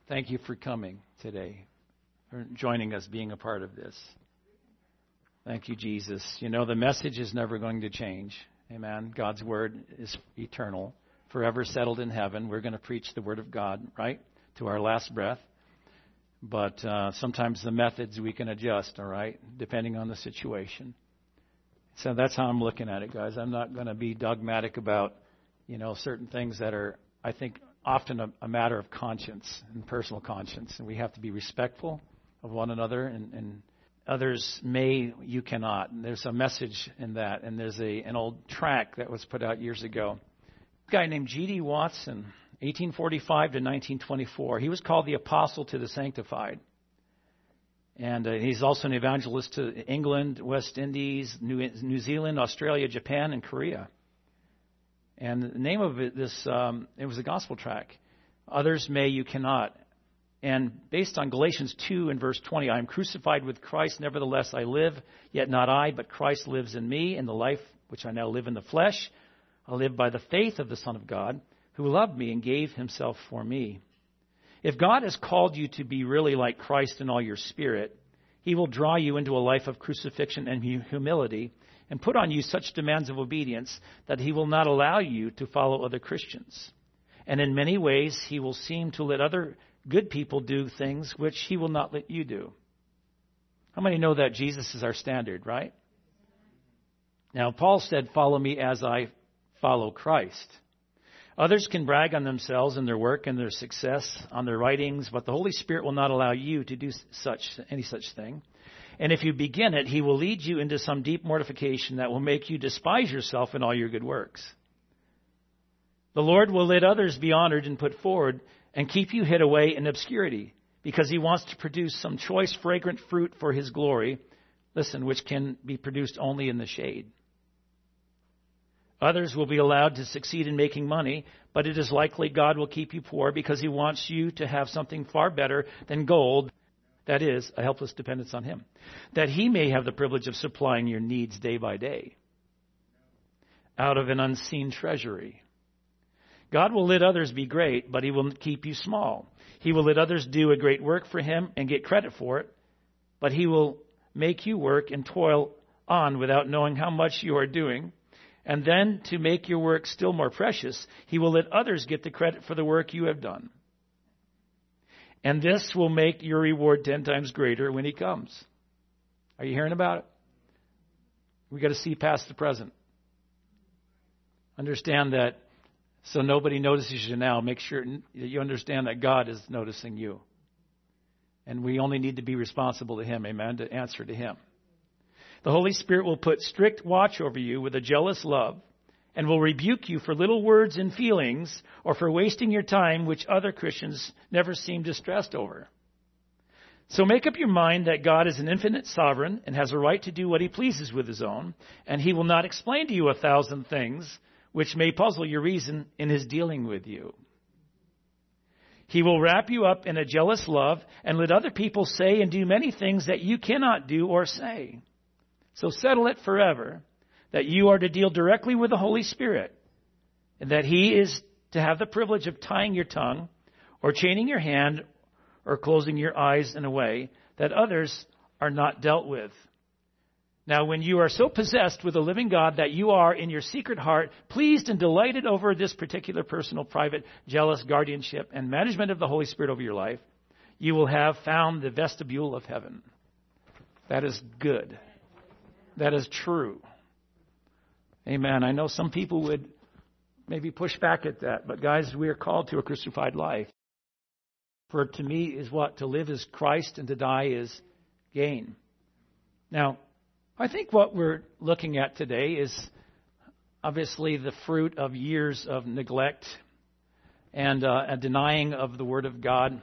Thank you for coming today, for joining us, being a part of this. Thank you, Jesus. You know, the message is never going to change. Amen. God's word is eternal, forever settled in heaven. We're going to preach the word of God, right, to our last breath. But sometimes the methods we can adjust, all right, depending on the situation. So that's how I'm looking at it, guys. I'm not going to be dogmatic about, certain things that are, I think, often a matter of conscience and personal conscience. And we have to be respectful of one another, and others may, you cannot. And there's a message in that. And there's an old tract that was put out years ago. A guy named G.D. Watson, 1845 to 1924. He was called the Apostle to the Sanctified. And he's also an evangelist to England, West Indies, New Zealand, Australia, Japan, and Korea. And the name of it, it was a gospel tract. Others may, you cannot. And based on Galatians 2 and verse 20, I am crucified with Christ, nevertheless I live, yet not I, but Christ lives in me. In the life which I now live in the flesh, I live by the faith of the Son of God, who loved me and gave himself for me. If God has called you to be really like Christ in all your spirit, he will draw you into a life of crucifixion and humility and put on you such demands of obedience that he will not allow you to follow other Christians. And in many ways, he will seem to let other good people do things which he will not let you do. How many know that Jesus is our standard, right? Now, Paul said, follow me as I follow Christ. Others can brag on themselves and their work and their success, on their writings, but the Holy Spirit will not allow you to do any such thing. And if you begin it, he will lead you into some deep mortification that will make you despise yourself in all your good works. The Lord will let others be honored and put forward and keep you hid away in obscurity, because he wants to produce some choice, fragrant fruit for his glory, listen, which can be produced only in the shade. Others will be allowed to succeed in making money, but it is likely God will keep you poor because he wants you to have something far better than gold, that is, a helpless dependence on him, that he may have the privilege of supplying your needs day by day out of an unseen treasury. God will let others be great, but he will keep you small. He will let others do a great work for him and get credit for it, but he will make you work and toil on without knowing how much you are doing. And then, to make your work still more precious, he will let others get the credit for the work you have done. And this will make your reward 10 times greater when he comes. Are you hearing about it? We've got to see past the present. Understand that so nobody notices you now. Make sure that you understand that God is noticing you. And we only need to be responsible to him, amen, to answer to him. The Holy Spirit will put strict watch over you with a jealous love and will rebuke you for little words and feelings or for wasting your time, which other Christians never seem distressed over. So make up your mind that God is an infinite sovereign and has a right to do what he pleases with his own, and he will not explain to you 1,000 things which may puzzle your reason in his dealing with you. He will wrap you up in a jealous love and let other people say and do many things that you cannot do or say. So settle it forever that you are to deal directly with the Holy Spirit and that he is to have the privilege of tying your tongue or chaining your hand or closing your eyes in a way that others are not dealt with. Now, when you are so possessed with the living God that you are in your secret heart pleased and delighted over this particular personal, private, jealous guardianship and management of the Holy Spirit over your life, you will have found the vestibule of heaven. That is good. That is true. Amen. I know some people would maybe push back at that, but guys, we are called to a crucified life. For to me is what? To live is Christ and to die is gain. Now, I think what we're looking at today is obviously the fruit of years of neglect and a denying of the Word of God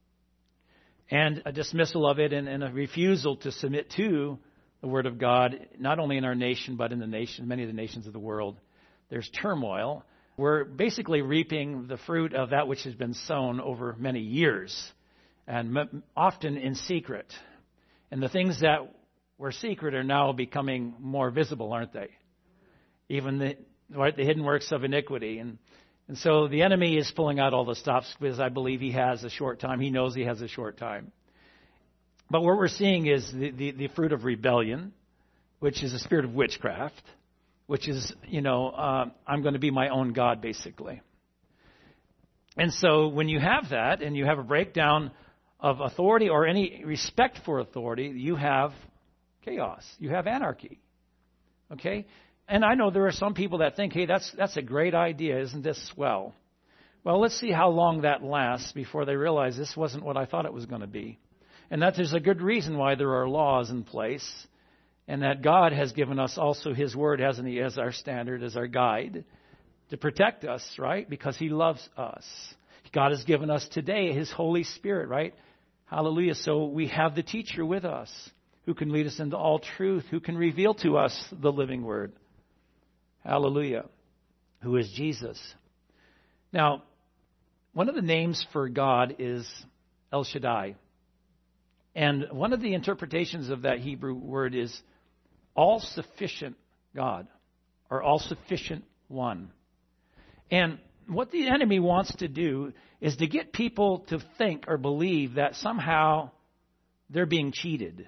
and a dismissal of it and a refusal to submit to the Word of God, not only in our nation, but in many of the nations of the world. There's turmoil. We're basically reaping the fruit of that which has been sown over many years, and often in secret. And the things that were secret are now becoming more visible, aren't they? Even the hidden works of iniquity. And And so the enemy is pulling out all the stops because I believe he has a short time. He knows he has a short time. But what we're seeing is the fruit of rebellion, which is a spirit of witchcraft, which is, I'm going to be my own God, basically. And so when you have that and you have a breakdown of authority or any respect for authority, you have chaos. You have anarchy. Okay? And I know there are some people that think, hey, that's a great idea. Isn't this swell? Well, let's see how long that lasts before they realize this wasn't what I thought it was going to be. And that there's a good reason why there are laws in place, and that God has given us also His Word, hasn't He, as our standard, as our guide, to protect us, right? Because He loves us. God has given us today His Holy Spirit, right? Hallelujah. So we have the teacher with us who can lead us into all truth, who can reveal to us the living Word. Hallelujah. Who is Jesus. Now, one of the names for God is El Shaddai. And one of the interpretations of that Hebrew word is all-sufficient God, or all-sufficient one. And what the enemy wants to do is to get people to think or believe that somehow they're being cheated.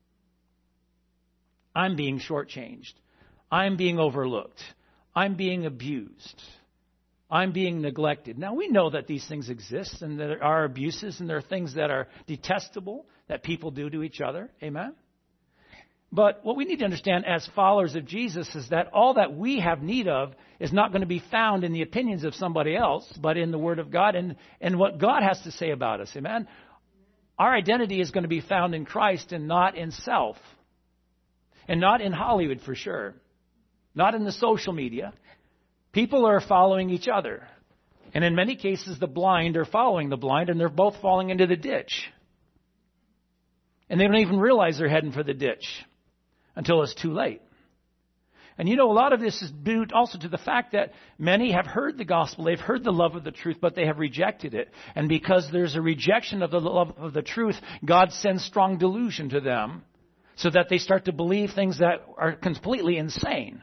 I'm being shortchanged. I'm being overlooked. I'm being abused. I'm being neglected. Now, we know that these things exist and there are abuses and there are things that are detestable that people do to each other. Amen? But what we need to understand as followers of Jesus is that all that we have need of is not going to be found in the opinions of somebody else, but in the Word of God and what God has to say about us. Amen? Our identity is going to be found in Christ and not in self. And not in Hollywood for sure. Not in the social media. People are following each other. And in many cases, the blind are following the blind, and they're both falling into the ditch. And they don't even realize they're heading for the ditch until it's too late. And a lot of this is due also to the fact that many have heard the gospel, they've heard the love of the truth, but they have rejected it. And because there's a rejection of the love of the truth, God sends strong delusion to them so that they start to believe things that are completely insane.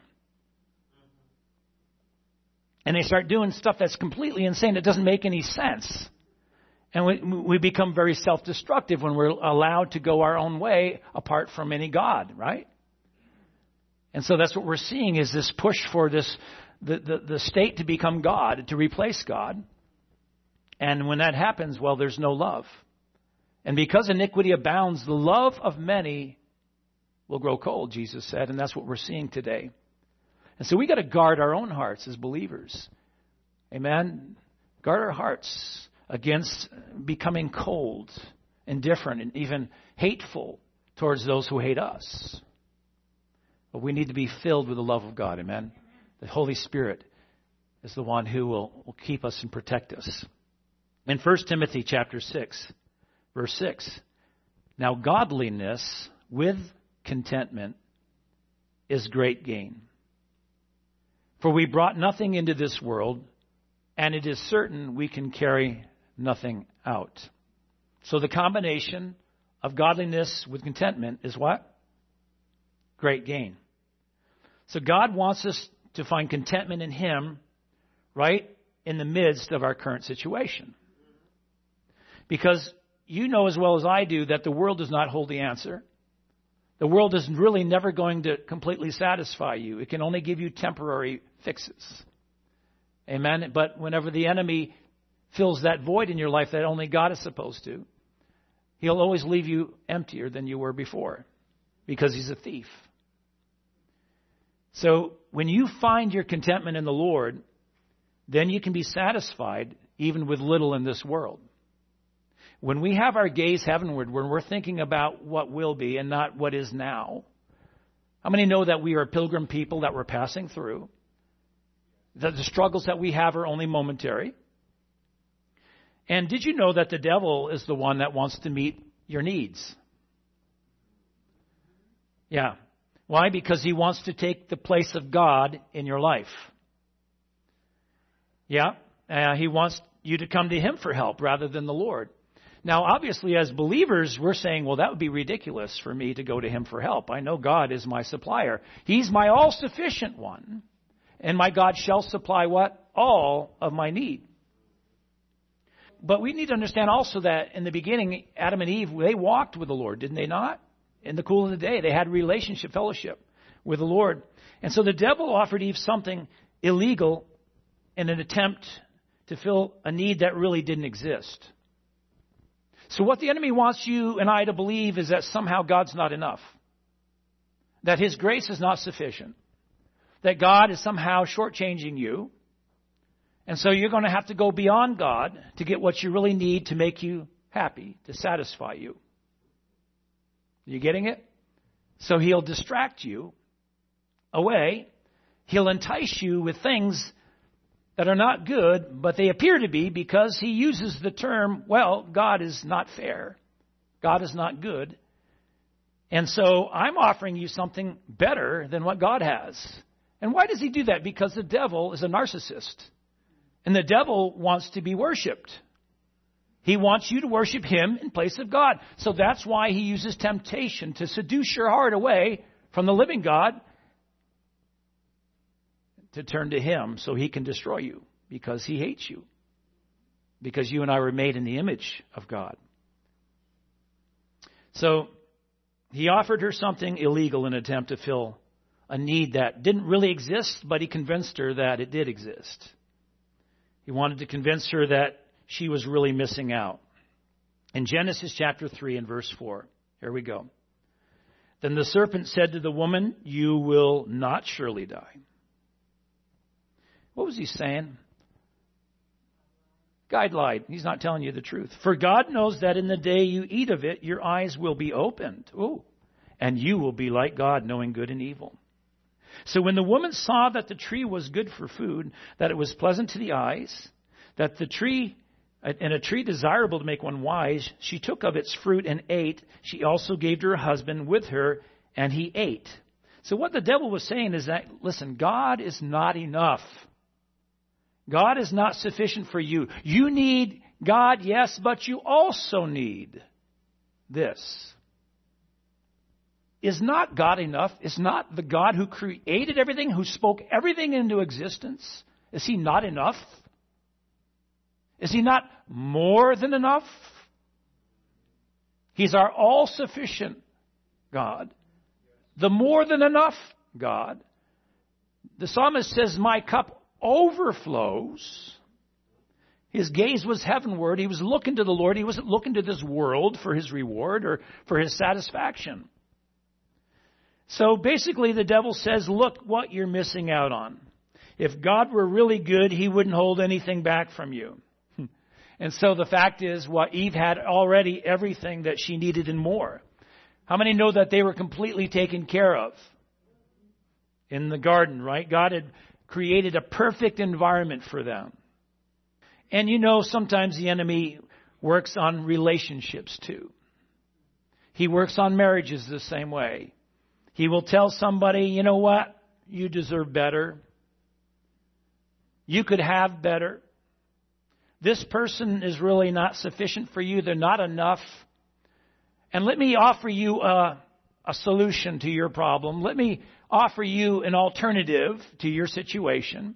And they start doing stuff that's completely insane. It doesn't make any sense. And we become very self-destructive when we're allowed to go our own way apart from any God, right? And so that's what we're seeing is this push for the state to become God, to replace God. And when that happens, well, there's no love. And because iniquity abounds, the love of many will grow cold, Jesus said. And that's what we're seeing today. And so we got to guard our own hearts as believers. Amen? Guard our hearts against becoming cold, indifferent, and even hateful towards those who hate us. But we need to be filled with the love of God. Amen? The Holy Spirit is the one who will keep us and protect us. In 1 Timothy chapter 6, verse 6, now godliness with contentment is great gain. For we brought nothing into this world, and it is certain we can carry nothing out. So the combination of godliness with contentment is what? Great gain. So God wants us to find contentment in Him right in the midst of our current situation. Because you know as well as I do that the world does not hold the answer. The world is really never going to completely satisfy you. It can only give you temporary fixes. Amen? But whenever the enemy fills that void in your life that only God is supposed to, he'll always leave you emptier than you were before because he's a thief. So when you find your contentment in the Lord, then you can be satisfied even with little in this world. When we have our gaze heavenward, when we're thinking about what will be and not what is now, how many know that we are pilgrim people that we're passing through? That the struggles that we have are only momentary. And did you know that the devil is the one that wants to meet your needs? Yeah. Why? Because he wants to take the place of God in your life. Yeah. He wants you to come to him for help rather than the Lord. Now, obviously, as believers, we're saying, well, that would be ridiculous for me to go to him for help. I know God is my supplier. He's my all-sufficient one. and my God shall supply what? All of my need. But we need to understand also that in the beginning, Adam and Eve, they walked with the Lord, didn't they not? In the cool of the day, they had relationship, fellowship with the Lord. And so the devil offered Eve something illegal in an attempt to fill a need that really didn't exist. So what the enemy wants you and I to believe is that somehow God's not enough. That His grace is not sufficient. That God is somehow shortchanging you. And so you're going to have to go beyond God to get what you really need to make you happy, to satisfy you. Are you getting it? So He'll distract you away. He'll entice you with things that are not good, but they appear to be, because He uses the term, well, God is not fair. God is not good. And so I'm offering you something better than what God has. And why does He do that? Because the devil is a narcissist. And the devil wants to be worshipped. He wants you to worship him in place of God. So that's why he uses temptation to seduce your heart away from the living God to turn to him so he can destroy you because he hates you. Because you and I were made in the image of God. So he offered her something illegal in an attempt to fill a need that didn't really exist, but he convinced her that it did exist. He wanted to convince her that she was really missing out. In Genesis chapter 3 and verse 4, here we go. Then the serpent said to the woman, "You will not surely die." What was he saying? God lied. He's not telling you the truth. For God knows that in the day you eat of it, your eyes will be opened. Ooh. And you will be like God, knowing good and evil. So when the woman saw that the tree was good for food, that it was pleasant to the eyes, that the tree, and a tree desirable to make one wise, she took of its fruit and ate. She also gave to her husband with her, and he ate. So what the devil was saying is that, listen, God is not enough. God is not sufficient for you. You need God, yes, but you also need this. Is not God enough? Is not the God who created everything, who spoke everything into existence, is He not enough? Is He not more than enough? He's our all-sufficient God. The more than enough God. The psalmist says, my cup overflows. His gaze was heavenward. He was looking to the Lord. He wasn't looking to this world for His reward or for His satisfaction. So basically the devil says, look what you're missing out on. If God were really good, He wouldn't hold anything back from you. And so the fact is, what Eve had already everything that she needed and more. How many know that they were completely taken care of in the garden, right? God had created a perfect environment for them. And you know, sometimes the enemy works on relationships too. He works on marriages the same way. He will tell somebody, you know what? You deserve better. You could have better. This person is really not sufficient for you. They're not enough. And let me offer you a solution to your problem. Let me offer you an alternative to your situation.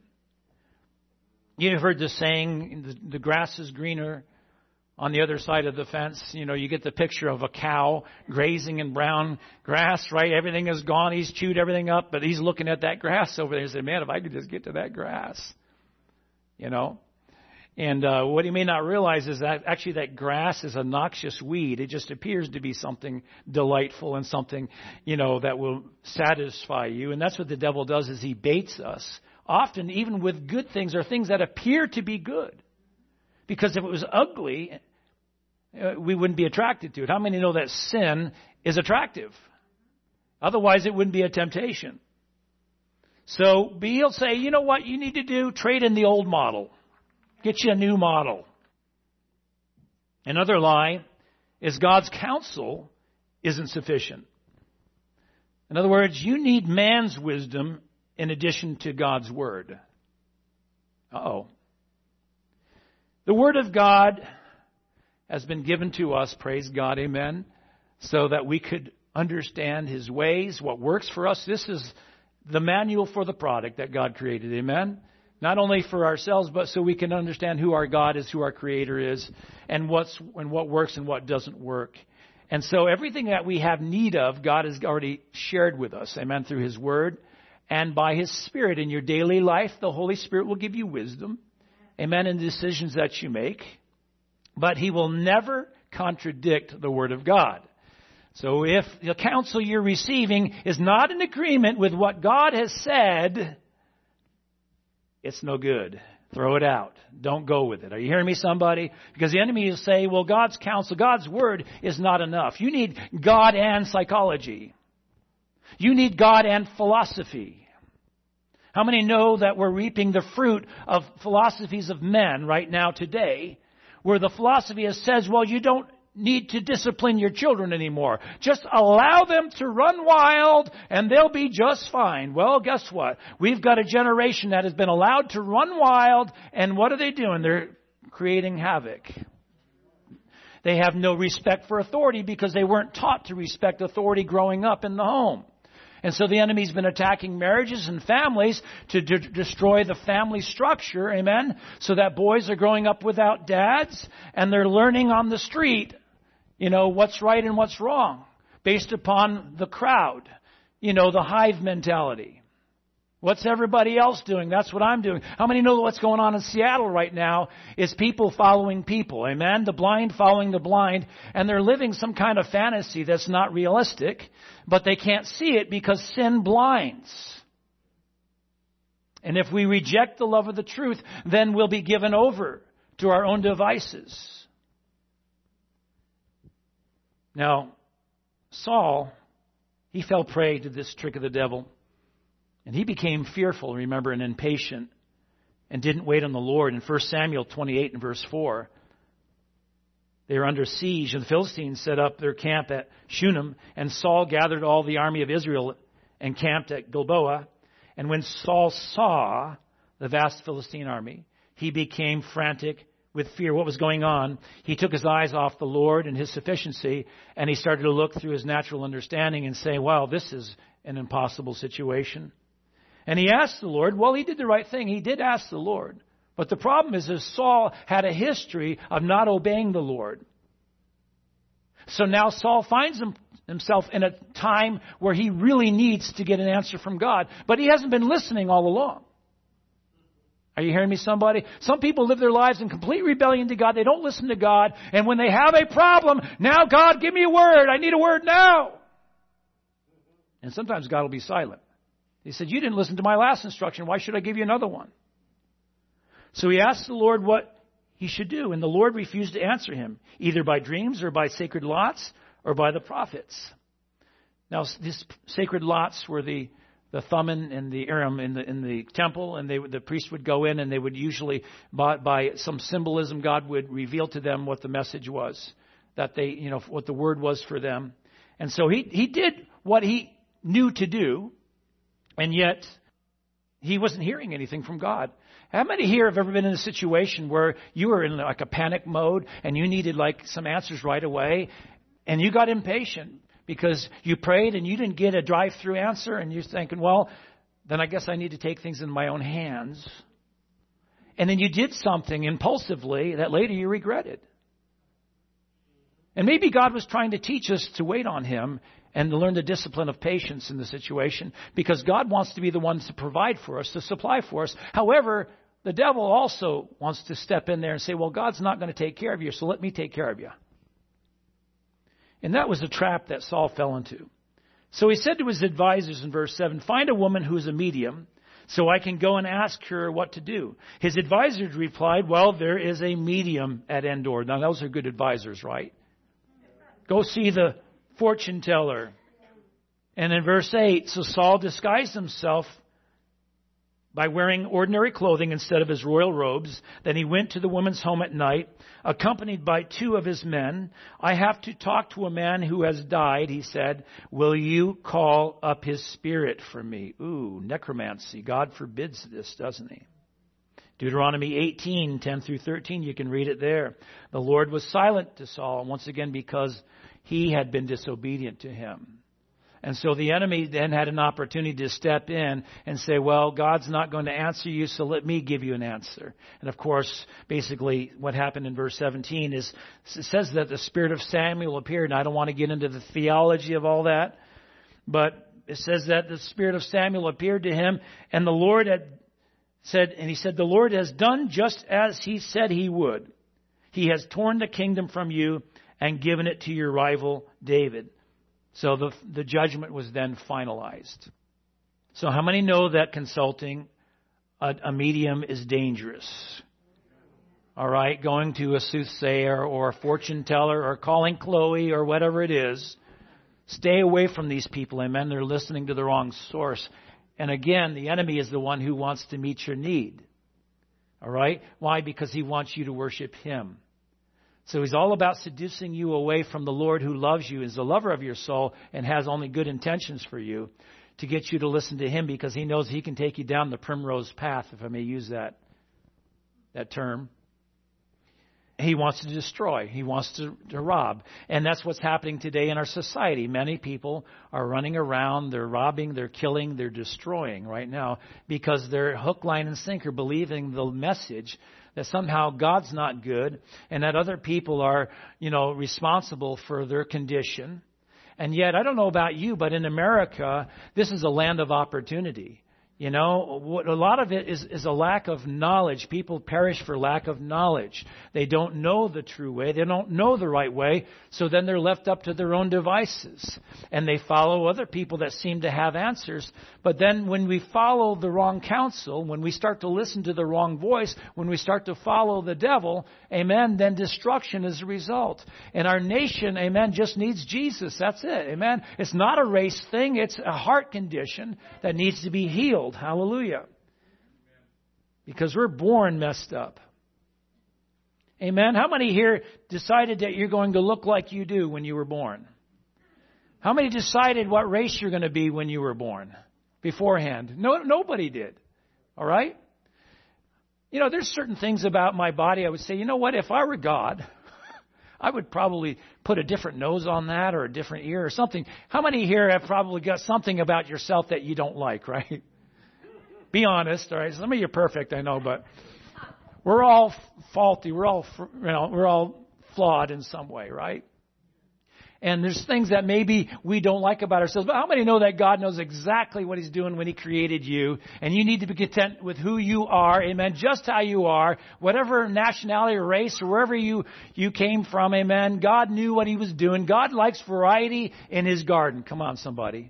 You've heard the saying, the grass is greener on the other side of the fence. You know, you get the picture of a cow grazing in brown grass, right? Everything is gone. He's chewed everything up, but he's looking at that grass over there and said, man, if I could just get to that grass, you know. And what he may not realize is that actually that grass is a noxious weed. It just appears to be something delightful and something, you know, that will satisfy you. And that's what the devil does, is he baits us. Often even with good things or things that appear to be good. Because if it was ugly, we wouldn't be attracted to it. How many know that sin is attractive? Otherwise, it wouldn't be a temptation. So he'll say, you know what you need to do? Trade in the old model. Get you a new model. Another lie is God's counsel isn't sufficient. In other words, you need man's wisdom in addition to God's word. Uh-oh. The Word of God has been given to us, praise God, amen, so that we could understand His ways, what works for us. This is the manual for the product that God created. Amen? Not only for ourselves, but so we can understand who our God is, who our Creator is, and what works and what doesn't work. And so everything that we have need of, God has already shared with us. Amen? Through His Word and by His Spirit. In your daily life, the Holy Spirit will give you wisdom. Amen? In the decisions that you make. But He will never contradict the Word of God. So if the counsel you're receiving is not in agreement with what God has said, it's no good. Throw it out. Don't go with it. Are you hearing me, somebody? Because the enemy will say, well, God's counsel, God's Word is not enough. You need God and psychology. You need God and philosophy. How many know that we're reaping the fruit of philosophies of men right now today, where the philosophy says, well, you don't need to discipline your children anymore. Just allow them to run wild and they'll be just fine. Well, guess what? We've got a generation that has been allowed to run wild, and what are they doing? They're creating havoc. They have no respect for authority because they weren't taught to respect authority growing up in the home. And so the enemy's been attacking marriages and families to destroy the family structure, amen, so that boys are growing up without dads and they're learning on the street, what's right and what's wrong based upon the crowd, the hive mentality. What's everybody else doing? That's what I'm doing. How many know what's going on in Seattle right now is people following people, amen? The blind following the blind, and they're living some kind of fantasy that's not realistic, but they can't see it because sin blinds. And if we reject the love of the truth, then we'll be given over to our own devices. Now, Saul, he fell prey to this trick of the devil. And he became fearful, remember, and impatient, and didn't wait on the Lord. In 1 Samuel 28 and verse 4, they were under siege, and the Philistines set up their camp at Shunem, and Saul gathered all the army of Israel and camped at Gilboa. And when Saul saw the vast Philistine army, he became frantic with fear. What was going on? He took his eyes off the Lord and His sufficiency, and he started to look through his natural understanding and say, wow, this is an impossible situation. And he asked the Lord. Well, he did the right thing. He did ask the Lord. But the problem is Saul had a history of not obeying the Lord. So now Saul finds himself in a time where he really needs to get an answer from God. But he hasn't been listening all along. Are you hearing me, somebody? Some people live their lives in complete rebellion to God. They don't listen to God. And when they have a problem, now God, give me a word. I need a word now. And sometimes God will be silent. He said, you didn't listen to my last instruction. Why should I give you another one? So he asked the Lord what he should do. And the Lord refused to answer him, either by dreams or by sacred lots or by the prophets. Now, these sacred lots were the Thummim and the Urim in the temple, and the priest would go in, and they would usually, by some symbolism, God would reveal to them what the message was, that they, what the word was for them. And so he did what he knew to do, and yet he wasn't hearing anything from God. How many here have ever been in a situation where you were in like a panic mode and you needed like some answers right away, and you got impatient because you prayed and you didn't get a drive-through answer, and you're thinking, well, then I guess I need to take things in my own hands. And then you did something impulsively that later you regretted. And maybe God was trying to teach us to wait on Him and to learn the discipline of patience in the situation, because God wants to be the one to provide for us, to supply for us. However, the devil also wants to step in there and say, well, God's not going to take care of you, so let me take care of you. And that was the trap that Saul fell into. So he said to his advisors in verse 7, find a woman who is a medium, so I can go and ask her what to do. His advisors replied, well, there is a medium at Endor. Now, those are good advisors, right? Go see the fortune teller. And in verse 8, so Saul disguised himself by wearing ordinary clothing instead of his royal robes. Then he went to the woman's home at night, accompanied by 2 of his men. I have to talk to a man who has died, he said. Will you call up his spirit for me? Ooh, necromancy. God forbids this, doesn't He? Deuteronomy 18, 10 through 13, you can read it there. The Lord was silent to Saul, once again because he had been disobedient to Him. And so the enemy then had an opportunity to step in and say, well, God's not going to answer you, so let me give you an answer. And of course, basically what happened in verse 17 is, it says that the spirit of Samuel appeared. And I don't want to get into the theology of all that, but it says that the spirit of Samuel appeared to him, and the Lord had said, and he said, the Lord has done just as he said he would. He has torn the kingdom from you and given it to your rival David. So the judgment was then finalized. So how many know that consulting a medium is dangerous? All right, going to a soothsayer or a fortune teller or calling Chloe or whatever it is. Stay away from these people, amen. They're listening to the wrong source. And again, the enemy is the one who wants to meet your need. All right? Why? Because he wants you to worship him. So he's all about seducing you away from the Lord who loves you, is the lover of your soul, and has only good intentions for you, to get you to listen to him, because he knows he can take you down the primrose path, if I may use that term. He wants to destroy. He wants to rob. And that's what's happening today in our society. Many people are running around. They're robbing. They're killing. They're destroying right now because they're hook, line, and sinker believing the message that somehow God's not good and that other people are, responsible for their condition. And yet, I don't know about you, but in America, this is a land of opportunity. A lot of it is a lack of knowledge. People perish for lack of knowledge. They don't know the true way. They don't know the right way. So then they're left up to their own devices. And they follow other people that seem to have answers. But then when we follow the wrong counsel, when we start to listen to the wrong voice, when we start to follow the devil, amen, then destruction is the result. And our nation, amen, just needs Jesus. That's it, amen. It's not a race thing. It's a heart condition that needs to be healed. Hallelujah. Because we're born messed up. Amen. How many here decided that you're going to look like you do when you were born? How many decided what race you're going to be when you were born beforehand? No, nobody did. All right? There's certain things about my body I would say, if I were God, I would probably put a different nose on that or a different ear or something. How many here have probably got something about yourself that you don't like, right? Be honest, all right? Some of you are perfect, I know, but we're all faulty. We're all flawed in some way, right? And there's things that maybe we don't like about ourselves. But how many know that God knows exactly what He's doing when He created you? And you need to be content with who you are, amen, just how you are, whatever nationality or race or wherever you came from, amen. God knew what He was doing. God likes variety in His garden. Come on, somebody.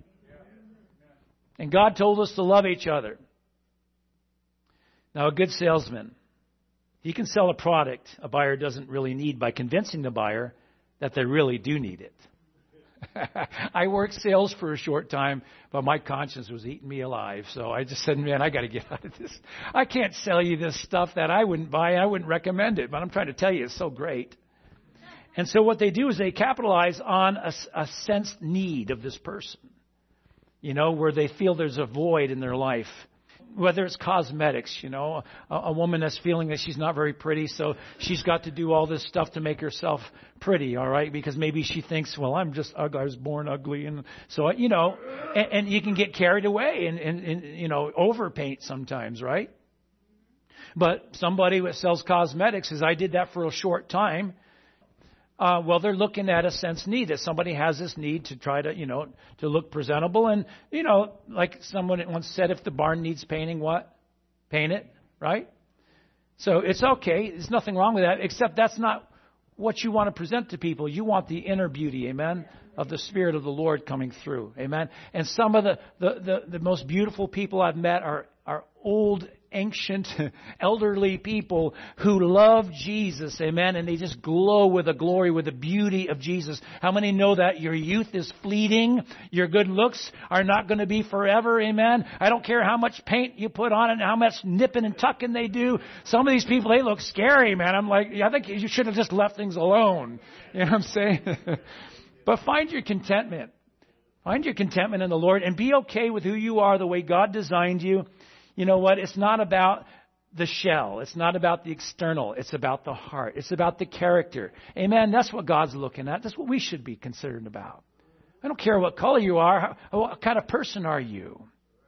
And God told us to love each other. Now, a good salesman, he can sell a product a buyer doesn't really need by convincing the buyer that they really do need it. I worked sales for a short time, but my conscience was eating me alive. So I just said, man, I got to get out of this. I can't sell you this stuff that I wouldn't buy. I wouldn't recommend it, but I'm trying to tell you it's so great. And so what they do is they capitalize on a sensed need of this person, where they feel there's a void in their life. Whether it's cosmetics, a woman that's feeling that she's not very pretty, so she's got to do all this stuff to make herself pretty, all right? Because maybe she thinks, well, I'm just ugly, I was born ugly. And so, and you can get carried away and overpaint sometimes, right? But somebody that sells cosmetics says, I did that for a short time. Well, they're looking at a sense need that somebody has this need to try to, to look presentable. And, like someone once said, if the barn needs painting, what? Paint it, right? So it's okay. There's nothing wrong with that, except that's not what you want to present to people. You want the inner beauty, amen, of the Spirit of the Lord coming through, amen. And some of the most beautiful people I've met are old, ancient, elderly people who love Jesus, amen, and they just glow with the glory, with the beauty of Jesus. How many know that your youth is fleeting? Your good looks are not going to be forever, amen? I don't care how much paint you put on it and how much nipping and tucking they do. Some of these people, they look scary, man. I'm like, I think you should have just left things alone. You know what I'm saying? But find your contentment. Find your contentment in the Lord and be okay with who you are, the way God designed you. You know what? It's not about the shell. It's not about the external. It's about the heart. It's about the character. Amen. That's what God's looking at. That's what we should be concerned about. I don't care what color you are. What kind of person are you?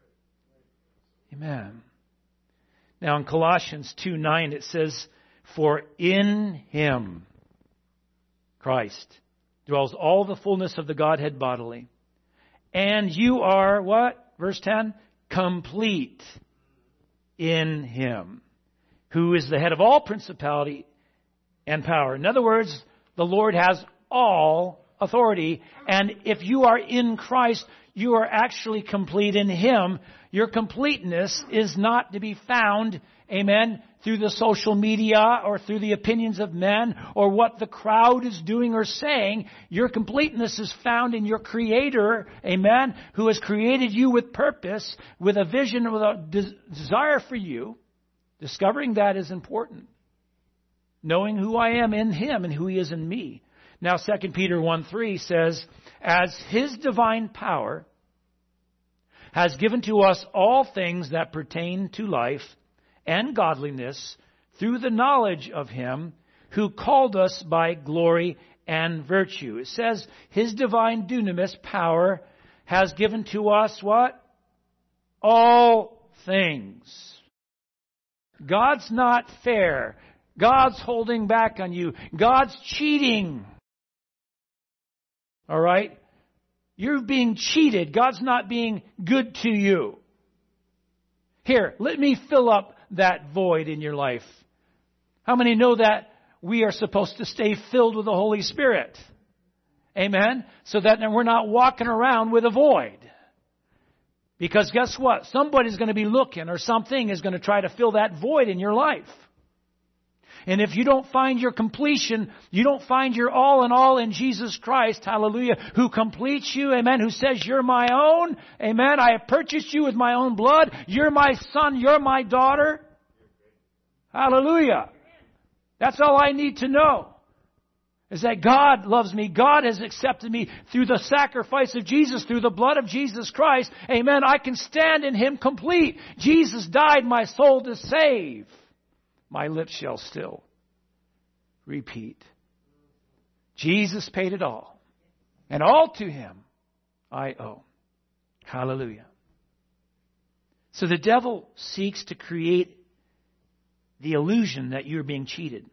Amen. Now in Colossians 2:9 it says, for in Him, Christ, dwells all the fullness of the Godhead bodily. And you are, what? Verse 10, complete in Him, who is the head of all principality and power. In other words, the Lord has all authority. And if you are in Christ, you are actually complete in Him. Your completeness is not to be found, amen, through the social media or through the opinions of men or what the crowd is doing or saying. Your completeness is found in your Creator, amen, who has created you with purpose, with a vision, with a desire for you. Discovering that is important. Knowing who I am in Him and who He is in me. Now 2 Peter 1:3 says, as His divine power has given to us all things that pertain to life and godliness through the knowledge of Him who called us by glory and virtue. It says His divine dunamis power has given to us what? All things. God's not fair. God's holding back on you. God's cheating. All right? You're being cheated. God's not being good to you. Here, let me fill up that void in your life. How many know that we are supposed to stay filled with the Holy Spirit? Amen? So that we're not walking around with a void. Because guess what? Somebody's going to be looking, or something is going to try to fill that void in your life. And if you don't find your completion, you don't find your all in all in Jesus Christ, hallelujah, who completes you, amen, who says, you're my own, amen, I have purchased you with my own blood, you're my son, you're my daughter, hallelujah. That's all I need to know, is that God loves me, God has accepted me through the sacrifice of Jesus, through the blood of Jesus Christ, amen, I can stand in Him complete. Jesus died my soul to save. My lips shall still repeat. Jesus paid it all. And all to Him I owe. Hallelujah. So the devil seeks to create the illusion that you're being cheated.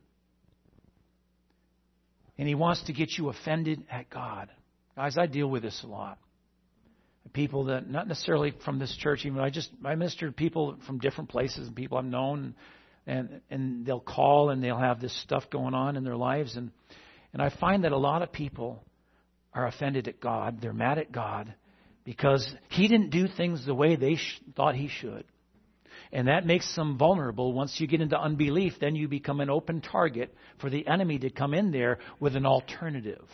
And he wants to get you offended at God. Guys, I deal with this a lot. People that, not necessarily from this church, even I minister to people from different places and people I've known. And they'll call and they'll have this stuff going on in their lives. And I find that a lot of people are offended at God. They're mad at God because He didn't do things the way they thought He should. And that makes them vulnerable. Once you get into unbelief, then you become an open target for the enemy to come in there with an alternative.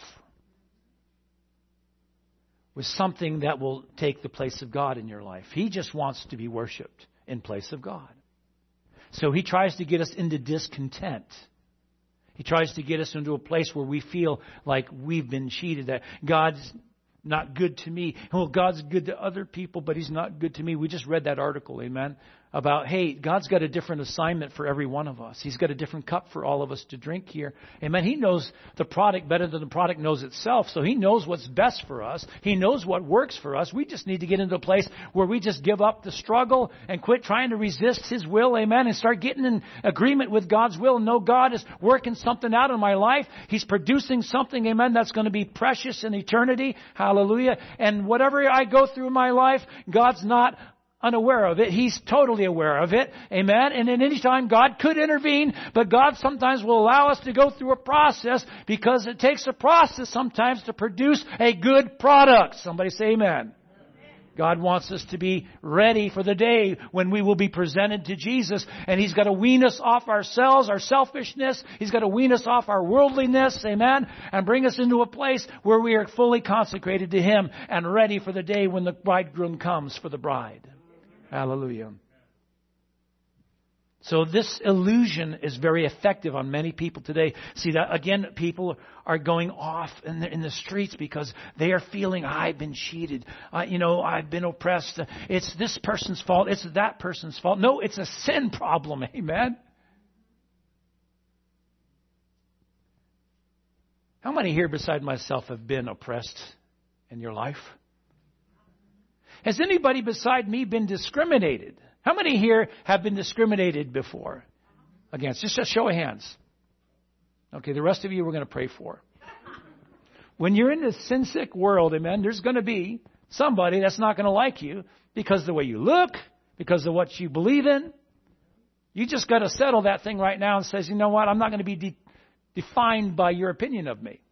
With something that will take the place of God in your life. He just wants to be worshipped in place of God. So he tries to get us into discontent. He tries to get us into a place where we feel like we've been cheated, that God's not good to me. Well, God's good to other people, but He's not good to me. We just read that article, amen, about, hey, God's got a different assignment for every one of us. He's got a different cup for all of us to drink here. Amen. He knows the product better than the product knows itself. So He knows what's best for us. He knows what works for us. We just need to get into a place where we just give up the struggle and quit trying to resist His will. Amen. And start getting in agreement with God's will. And know God is working something out in my life. He's producing something, amen, that's going to be precious in eternity. Hallelujah. And whatever I go through in my life, God's not unaware of it. He's totally aware of it. Amen. And at any time, God could intervene, but God sometimes will allow us to go through a process because it takes a process sometimes to produce a good product. Somebody say amen. God wants us to be ready for the day when we will be presented to Jesus. And He's got to wean us off ourselves, our selfishness. He's got to wean us off our worldliness, amen, and bring us into a place where we are fully consecrated to Him and ready for the day when the bridegroom comes for the bride. Hallelujah. So this illusion is very effective on many people today. See that again, people are going off in the streets because they are feeling, I've been cheated. I've been oppressed. It's this person's fault. It's that person's fault. No, it's a sin problem. Amen. How many here beside myself have been oppressed in your life? Has anybody beside me been discriminated? How many here have been discriminated before against? Just a show of hands. Okay, the rest of you we're going to pray for. When you're in this sin-sick world, amen, there's going to be somebody that's not going to like you because of the way you look, because of what you believe in. You just got to settle that thing right now and says, you know what, I'm not going to be defined by your opinion of me.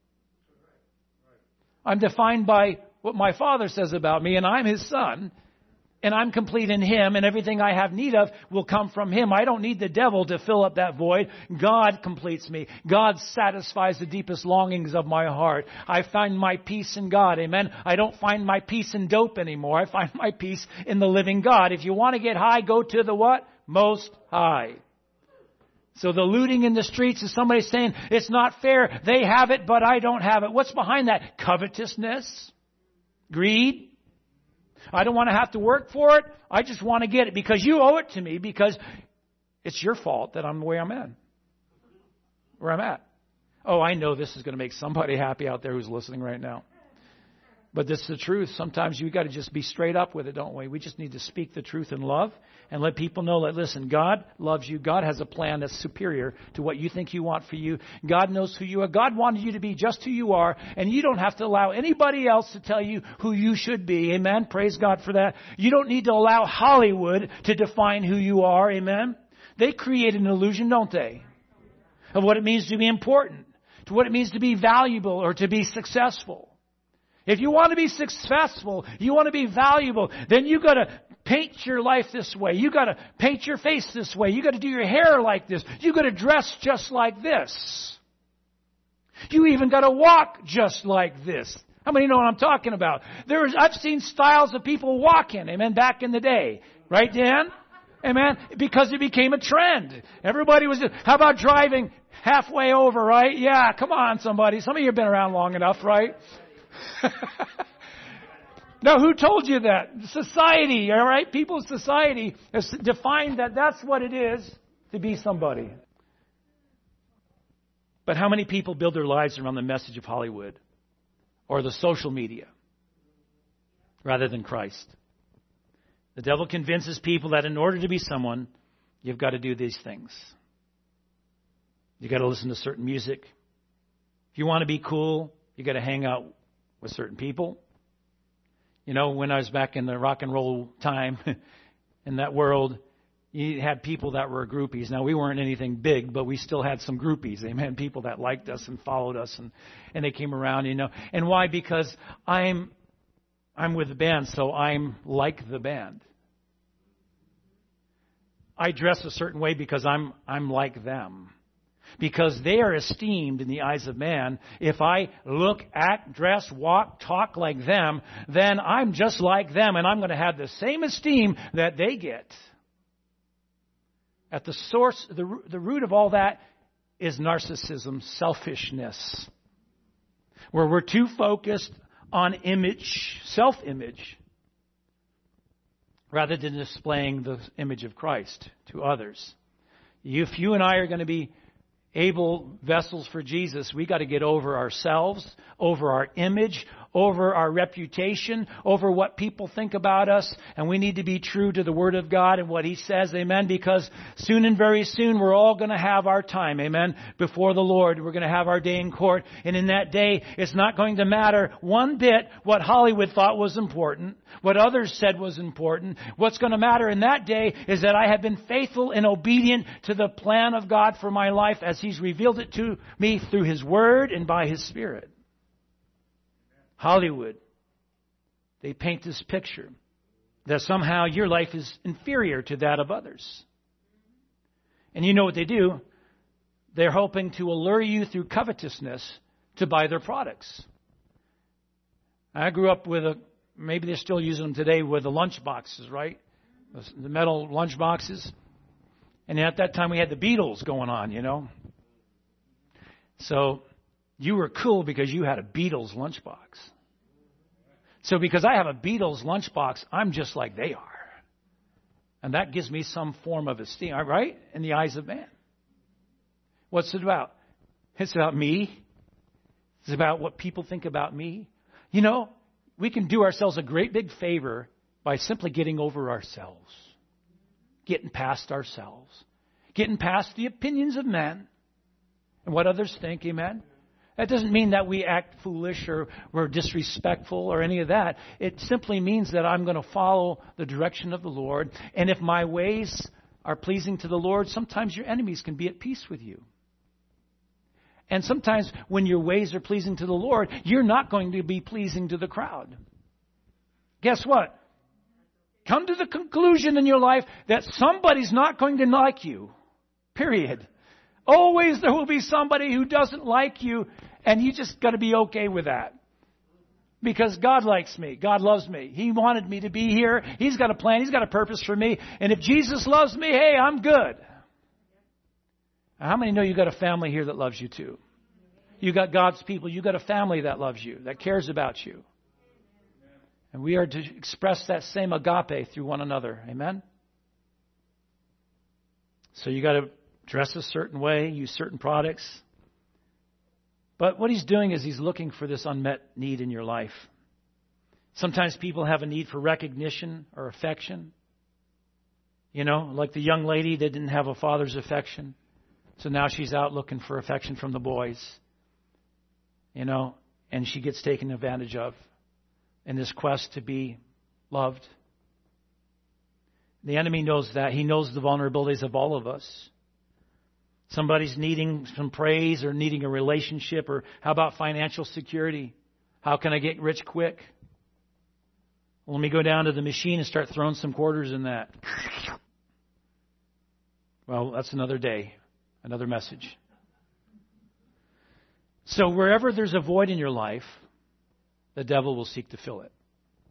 I'm defined by what my Father says about me, and I'm His Son, and I'm complete in Him, and everything I have need of will come from Him. I don't need the devil to fill up that void. God completes me. God satisfies the deepest longings of my heart. I find my peace in God. Amen. I don't find my peace in dope anymore. I find my peace in the living God. If you want to get high, go to the what? Most High. So the looting in the streets is somebody saying, it's not fair. They have it, but I don't have it. What's behind that? Covetousness. Greed. I don't want to have to work for it. I just want to get it because you owe it to me, because it's your fault that I'm the way I'm at. Where I'm at. Oh, I know this is going to make somebody happy out there who's listening right now. But this is the truth. Sometimes you got to just be straight up with it, don't we? We just need to speak the truth in love and let people know that, listen, God loves you. God has a plan that's superior to what you think you want for you. God knows who you are. God wanted you to be just who you are, and you don't have to allow anybody else to tell you who you should be. Amen? Praise God for that. You don't need to allow Hollywood to define who you are. Amen? They create an illusion, don't they, of what it means to be important, to what it means to be valuable or to be successful. If you want to be successful, you want to be valuable, then you got to paint your life this way. You got to paint your face this way. You got to do your hair like this. You got to dress just like this. You even got to walk just like this. How many know what I'm talking about? I've seen styles of people walking, amen, back in the day. Right, Dan? Amen? Because it became a trend. Everybody was, how about driving halfway over, right? Yeah, come on, somebody. Some of you have been around long enough, right? Now, who told you that? Society, all right? People's society has defined that that's what it is to be somebody. But how many people build their lives around the message of Hollywood or the social media rather than Christ? The devil convinces people that in order to be someone, you've got to do these things. You've got to listen to certain music. If you want to be cool, you've got to hang out with certain people. You know, when I was back in the rock and roll time, in that world, you had people that were groupies. Now, we weren't anything big, but we still had some groupies. Amen. People that liked us and followed us, and they came around, you know. And why? Because I'm with the band, so I'm like the band. I dress a certain way because I'm like them. Because they are esteemed in the eyes of man. If I look, act, dress, walk, talk like them, then I'm just like them, and I'm going to have the same esteem that they get. At the source, the root of all that is narcissism, selfishness, where we're too focused on image, self-image, rather than displaying the image of Christ to others. If you and I are going to be able vessels for Jesus, we got to get over ourselves, over our image, over our reputation, over what people think about us, and we need to be true to the Word of God and what He says, amen, because soon and very soon we're all going to have our time, amen, before the Lord. We're going to have our day in court, and in that day, it's not going to matter one bit what Hollywood thought was important, what others said was important. What's going to matter in that day is that I have been faithful and obedient to the plan of God for my life as He's revealed it to me through His Word and by His Spirit. Hollywood, they paint this picture that somehow your life is inferior to that of others. And you know what they do? They're hoping to allure you through covetousness to buy their products. I grew up with maybe they're still using them today, with the lunch boxes, right? The metal lunch boxes. And at that time we had the Beatles going on, you know. So you were cool because you had a Beatles lunchbox. So because I have a Beatles lunchbox, I'm just like they are. And that gives me some form of esteem, right? In the eyes of man. What's it about? It's about me. It's about what people think about me. You know, we can do ourselves a great big favor by simply getting over ourselves, getting past ourselves, getting past the opinions of men and what others think. Amen? That doesn't mean that we act foolish or we're disrespectful or any of that. It simply means that I'm going to follow the direction of the Lord. And if my ways are pleasing to the Lord, sometimes your enemies can be at peace with you. And sometimes when your ways are pleasing to the Lord, you're not going to be pleasing to the crowd. Guess what? Come to the conclusion in your life that somebody's not going to like you. Period. Always there will be somebody who doesn't like you, and you just got to be okay with that. Because God likes me. God loves me. He wanted me to be here. He's got a plan. He's got a purpose for me. And if Jesus loves me, hey, I'm good. How many know you got a family here that loves you too? You got God's people. You got a family that loves you, that cares about you. And we are to express that same agape through one another. Amen? So you got to dress a certain way, use certain products. But what he's doing is he's looking for this unmet need in your life. Sometimes people have a need for recognition or affection. You know, like the young lady that didn't have a father's affection. So now she's out looking for affection from the boys. You know, and she gets taken advantage of in this quest to be loved. The enemy knows that. He knows the vulnerabilities of all of us. Somebody's needing some praise or needing a relationship, or how about financial security? How can I get rich quick? Well, let me go down to the machine and start throwing some quarters in that. Well, that's another day, another message. So wherever there's a void in your life, the devil will seek to fill it.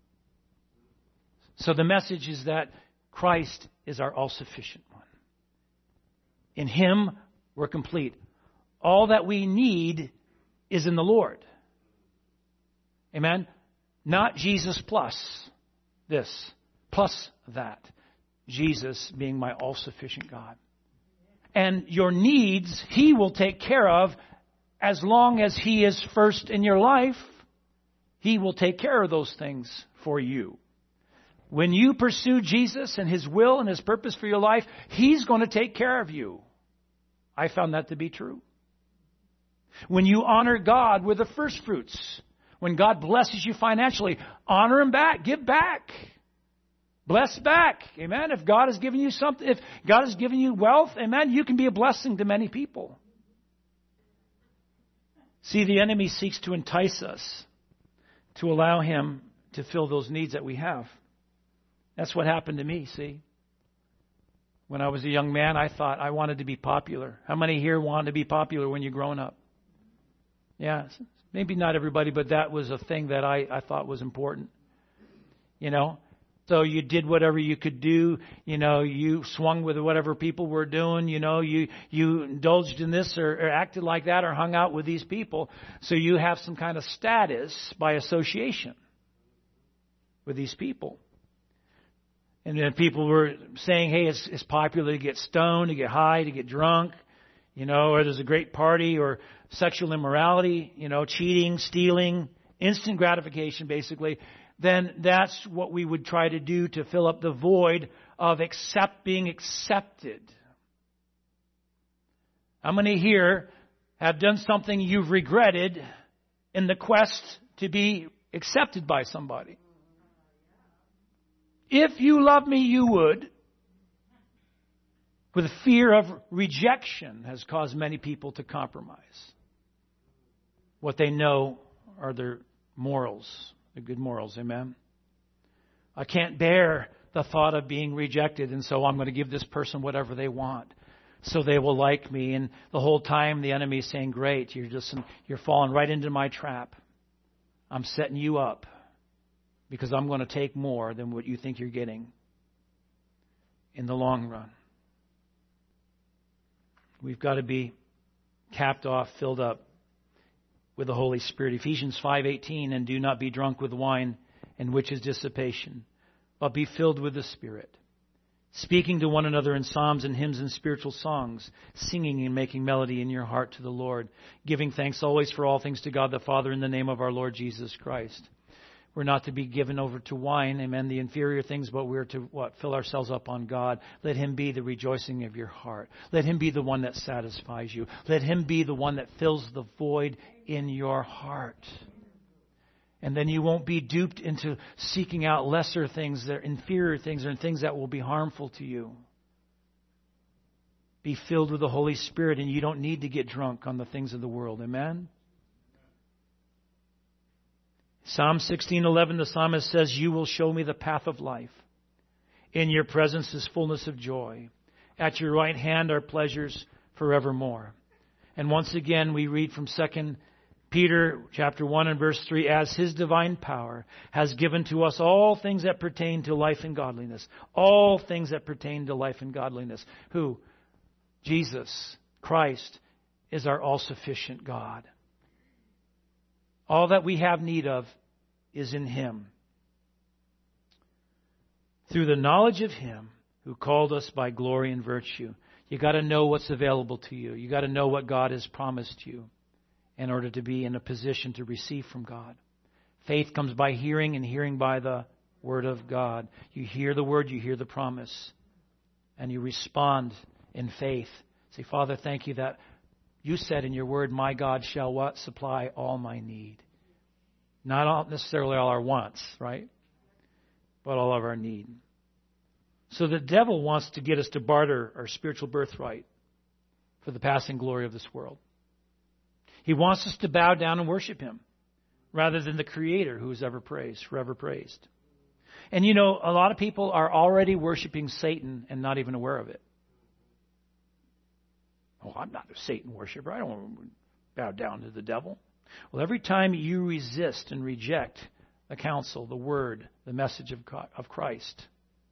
So the message is that Christ is our all-sufficient one. In Him, we're complete. All that we need is in the Lord. Amen? Not Jesus plus this, plus that. Jesus being my all-sufficient God. And your needs, He will take care of as long as He is first in your life. He will take care of those things for you. When you pursue Jesus and His will and His purpose for your life, He's going to take care of you. I found that to be true. When you honor God with the first fruits, when God blesses you financially, honor Him back, give back. Bless back. Amen. If God has given you something, if God has given you wealth, amen, you can be a blessing to many people. See, the enemy seeks to entice us to allow him to fill those needs that we have. That's what happened to me, see. When I was a young man, I thought I wanted to be popular. How many here wanted to be popular when you're growing up? Yeah, maybe not everybody, but that was a thing that I thought was important. You know, so you did whatever you could do. You know, you swung with whatever people were doing. You know, you indulged in this or acted like that or hung out with these people. So you have some kind of status by association with these people. And then people were saying, hey, it's popular to get stoned, to get high, to get drunk, you know, or there's a great party, or sexual immorality, you know, cheating, stealing, instant gratification, basically. Then that's what we would try to do to fill up the void of being accepted. How many here have done something you've regretted in the quest to be accepted by somebody? If you love me, you would. With fear of rejection has caused many people to compromise what they know are their morals, their good morals. Amen. I can't bear the thought of being rejected, and so I'm going to give this person whatever they want so they will like me. And the whole time the enemy is saying, great, you're falling right into my trap. I'm setting you up. Because I'm going to take more than what you think you're getting in the long run. We've got to be capped off, filled up with the Holy Spirit. Ephesians 5:18, and do not be drunk with wine, in which is dissipation, but be filled with the Spirit, speaking to one another in psalms and hymns and spiritual songs, singing and making melody in your heart to the Lord, giving thanks always for all things to God the Father in the name of our Lord Jesus Christ. We're not to be given over to wine, amen, the inferior things, but we're to fill ourselves up on God. Let Him be the rejoicing of your heart. Let Him be the one that satisfies you. Let Him be the one that fills the void in your heart. And then you won't be duped into seeking out lesser things, that are inferior things, or things that will be harmful to you. Be filled with the Holy Spirit, and you don't need to get drunk on the things of the world. Amen? Psalm 16:11, the psalmist says, "You will show me the path of life. In your presence is fullness of joy. At your right hand are pleasures forevermore." And once again, we read from 2 Peter chapter 1 and verse 3, "As His divine power has given to us all things that pertain to life and godliness." All things that pertain to life and godliness. Who? Jesus, Christ, is our all-sufficient God. All that we have need of is in Him. Through the knowledge of Him who called us by glory and virtue. You got to know what's available to you. You got to know what God has promised you in order to be in a position to receive from God. Faith comes by hearing, and hearing by the Word of God. You hear the Word, you hear the promise, and you respond in faith. Say, "Father, thank you that you said in your Word, my God shall" what? Supply all my need. Not necessarily all our wants, right? But all of our need. So the devil wants to get us to barter our spiritual birthright for the passing glory of this world. He wants us to bow down and worship Him rather than the Creator who is ever praised, forever praised. And you know, a lot of people are already worshiping Satan and not even aware of it. "Oh, I'm not a Satan worshiper. I don't want to bow down to the devil." Well, every time you resist and reject the counsel, the word, the message of Christ,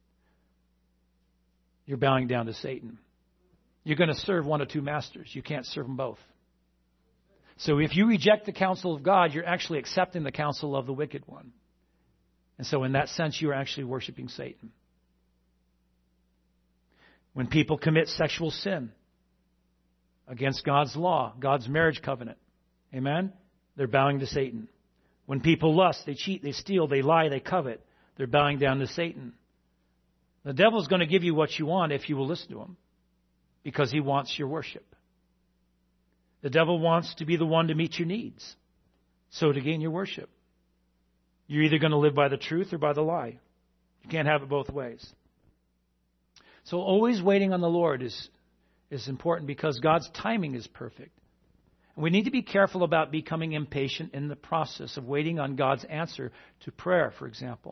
you're bowing down to Satan. You're going to serve one of two masters. You can't serve them both. So if you reject the counsel of God, you're actually accepting the counsel of the wicked one. And so in that sense, you're actually worshiping Satan. When people commit sexual sin against God's law, God's marriage covenant, amen, they're bowing to Satan. When people lust, they cheat, they steal, they lie, they covet, they're bowing down to Satan. The devil's going to give you what you want if you will listen to him, because he wants your worship. The devil wants to be the one to meet your needs, so to gain your worship. You're either going to live by the truth or by the lie. You can't have it both ways. So always waiting on the Lord is important, because God's timing is perfect. And we need to be careful about becoming impatient in the process of waiting on God's answer to prayer, for example.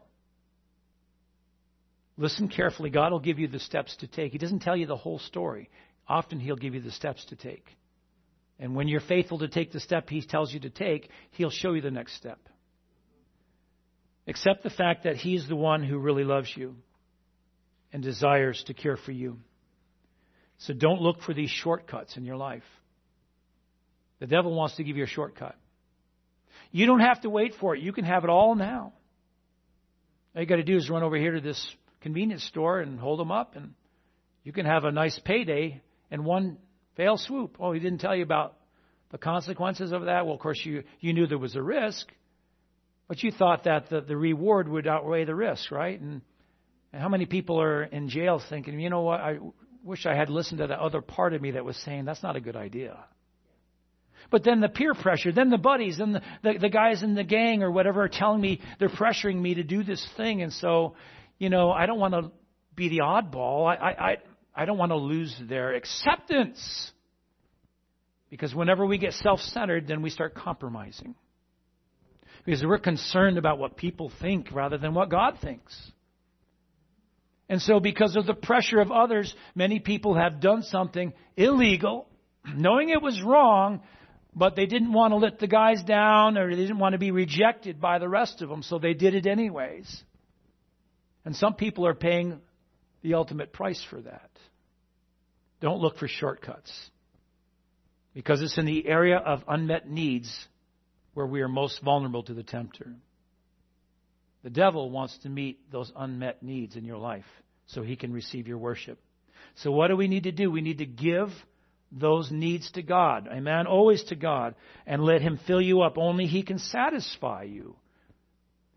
Listen carefully. God will give you the steps to take. He doesn't tell you the whole story. Often He'll give you the steps to take. And when you're faithful to take the step He tells you to take, He'll show you the next step. Accept the fact that He's the one who really loves you and desires to care for you. So don't look for these shortcuts in your life. The devil wants to give you a shortcut. You don't have to wait for it. You can have it all now. All you got to do is run over here to this convenience store and hold them up, and you can have a nice payday in one fell swoop. Oh, he didn't tell you about the consequences of that? Well, of course, you knew there was a risk, but you thought that the reward would outweigh the risk, right? And how many people are in jail thinking, you know what, I wish I had listened to the other part of me that was saying that's not a good idea. But then the peer pressure, then the buddies, then the guys in the gang or whatever are telling me, they're pressuring me to do this thing. And so, you know, I don't want to be the oddball. I don't want to lose their acceptance. Because whenever we get self-centered, then we start compromising. Because we're concerned about what people think rather than what God thinks. And so because of the pressure of others, many people have done something illegal, knowing it was wrong, but they didn't want to let the guys down, or they didn't want to be rejected by the rest of them, so they did it anyways. And some people are paying the ultimate price for that. Don't look for shortcuts, because it's in the area of unmet needs where we are most vulnerable to the tempter. The devil wants to meet those unmet needs in your life so he can receive your worship. So what do we need to do? We need to give those needs to God. Amen? Always to God. And let Him fill you up. Only He can satisfy you.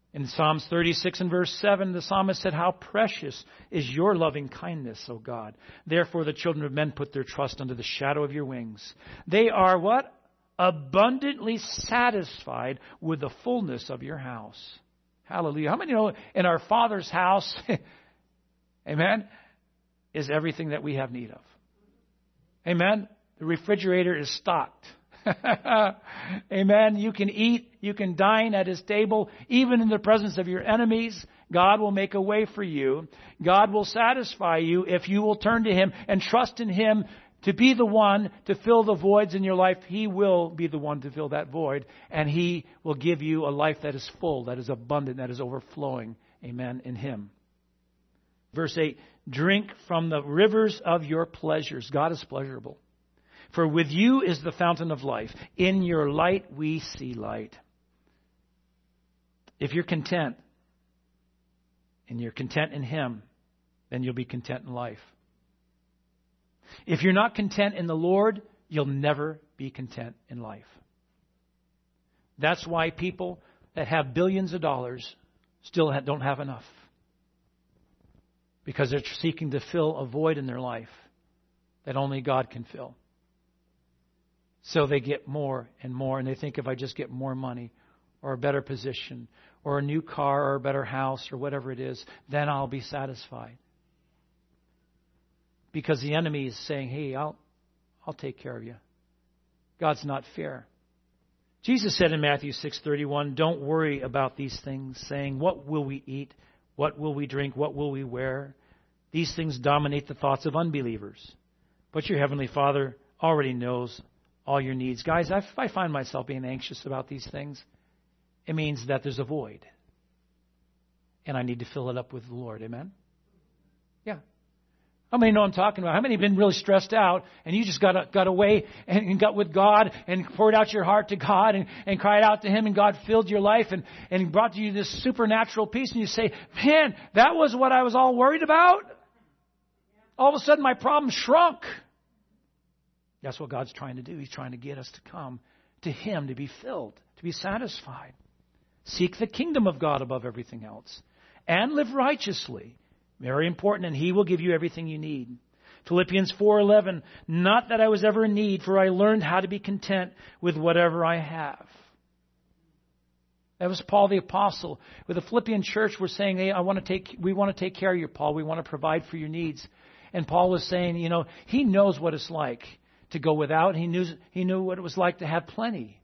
In Psalms 36 and verse 7, the psalmist said, "How precious is your loving kindness, O God. Therefore the children of men put their trust under the shadow of your wings. They are" what? "Abundantly satisfied with the fullness of your house." Hallelujah. How many know in our Father's house, amen, is everything that we have need of? Amen. The refrigerator is stocked. Amen. You can eat, you can dine at His table, even in the presence of your enemies. God will make a way for you. God will satisfy you if you will turn to Him and trust in Him to be the one to fill the voids in your life. He will be the one to fill that void, and He will give you a life that is full, that is abundant, that is overflowing. Amen. In Him. Verse 8, "Drink from the rivers of your pleasures." God is pleasurable. "For with you is the fountain of life. In your light we see light." If you're content, and you're content in Him, then you'll be content in life. If you're not content in the Lord, you'll never be content in life. That's why people that have billions of dollars still don't have enough. Because they're seeking to fill a void in their life that only God can fill. So they get more and more, and they think if I just get more money or a better position or a new car or a better house or whatever it is, then I'll be satisfied. Because the enemy is saying, hey, I'll take care of you. God's not fair. Jesus said in Matthew 6:31, "Don't worry about these things, saying, what will we eat? What will we drink? What will we wear?" These things dominate the thoughts of unbelievers. But your Heavenly Father already knows all your needs. Guys, if I find myself being anxious about these things, it means that there's a void. And I need to fill it up with the Lord. Amen? Yeah. How many know I'm talking about? How many have been really stressed out and you just got away and got with God and poured out your heart to God and cried out to Him, and God filled your life and brought to you this supernatural peace, and you say, man, that was what I was all worried about? All of a sudden my problem shrunk. That's what God's trying to do. He's trying to get us to come to Him, to be filled, to be satisfied. Seek the kingdom of God above everything else and live righteously. Very important, and He will give you everything you need. Philippians 4:11, "Not that I was ever in need, for I learned how to be content with whatever I have." That was Paul the Apostle. With the Philippian church, we're saying, hey, we want to take care of you, Paul. We want to provide for your needs. And Paul was saying, he knows what it's like to go without. He knew what it was like to have plenty.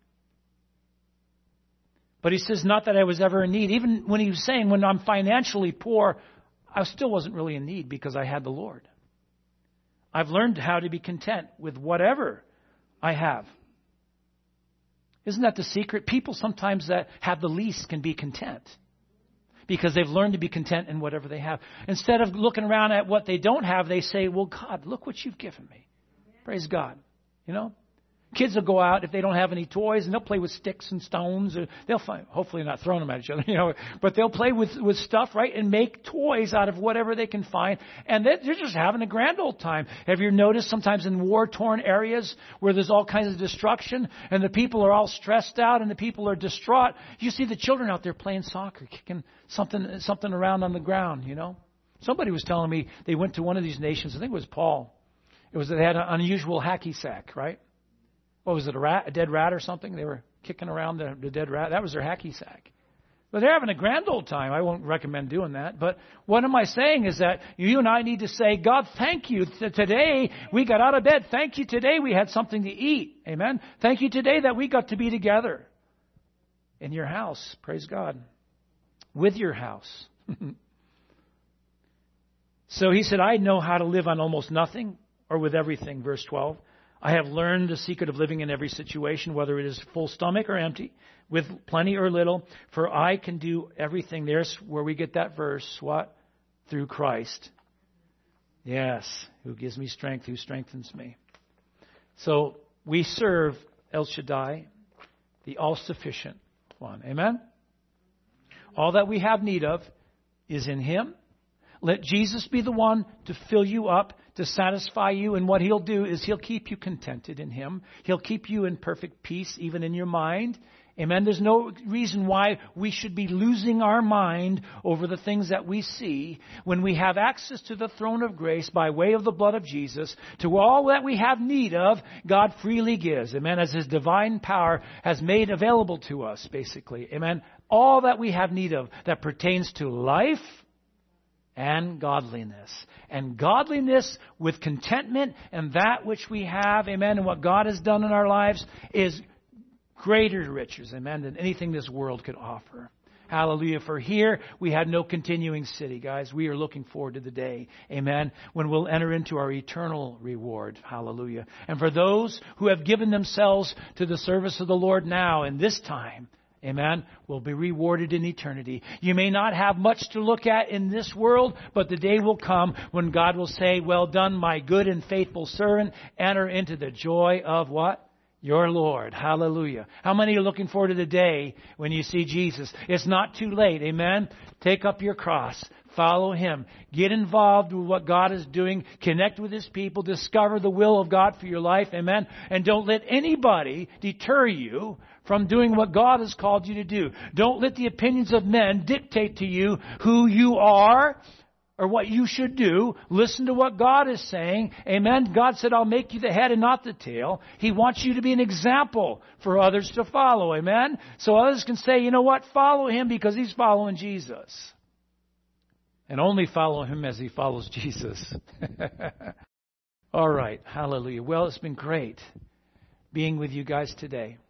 But he says, not that I was ever in need. Even when he was saying, when I'm financially poor, I still wasn't really in need because I had the Lord. I've learned how to be content with whatever I have. Isn't that the secret? People sometimes that have the least can be content because they've learned to be content in whatever they have. Instead of looking around at what they don't have, they say, well, God, look what you've given me. Praise God. Kids will go out if they don't have any toys, and they'll play with sticks and stones. Or they'll find, hopefully not throwing them at each other, but they'll play with stuff, right, and make toys out of whatever they can find. And they're just having a grand old time. Have you noticed sometimes in war-torn areas where there's all kinds of destruction and the people are all stressed out and the people are distraught? You see the children out there playing soccer, kicking something around on the ground, Somebody was telling me they went to one of these nations. I think it was Paul. They had an unusual hacky sack, right? What was it, a dead rat or something? They were kicking around the dead rat. That was their hacky sack. But they're having a grand old time. I won't recommend doing that. But what am I saying is that you and I need to say, God, thank you. Today we got out of bed. Thank you today we had something to eat. Amen. Thank you today that we got to be together in your house. Praise God. With your house. So he said, I know how to live on almost nothing or with everything. Verse 12. I have learned the secret of living in every situation, whether it is full stomach or empty, with plenty or little, for I can do everything. There's where we get that verse. What? Through Christ. Yes, who gives me strength, who strengthens me. So we serve El Shaddai, the all-sufficient one. Amen? All that we have need of is in Him. Let Jesus be the one to fill you up, to satisfy you. And what He'll do is He'll keep you contented in Him. He'll keep you in perfect peace, even in your mind Amen. There's no reason why we should be losing our mind over the things that we see when we have access to the throne of grace by way of the blood of Jesus. To all that we have need of, God freely gives. Amen. As His divine power has made available to us, basically. Amen. All that we have need of that pertains to life and godliness. And godliness with contentment and that which we have, amen, and what God has done in our lives is greater riches, amen, than anything this world could offer. Hallelujah. For here we have no continuing city, guys. We are looking forward to the day, amen, when we'll enter into our eternal reward. Hallelujah. And for those who have given themselves to the service of the Lord now in this time, amen, will be rewarded in eternity. You may not have much to look at in this world, but the day will come when God will say, well done, my good and faithful servant. Enter into the joy of what? Your Lord. Hallelujah. How many are looking forward to the day when you see Jesus? It's not too late. Amen. Take up your cross. Follow Him. Get involved with what God is doing. Connect with His people. Discover the will of God for your life. Amen. And don't let anybody deter you from doing what God has called you to do. Don't let the opinions of men dictate to you who you are or what you should do. Listen to what God is saying. Amen. God said, I'll make you the head and not the tail. He wants you to be an example for others to follow. Amen. So others can say, you know what? Follow Him because He's following Jesus. And only follow Him as He follows Jesus. All right. Hallelujah. Well, it's been great being with you guys today.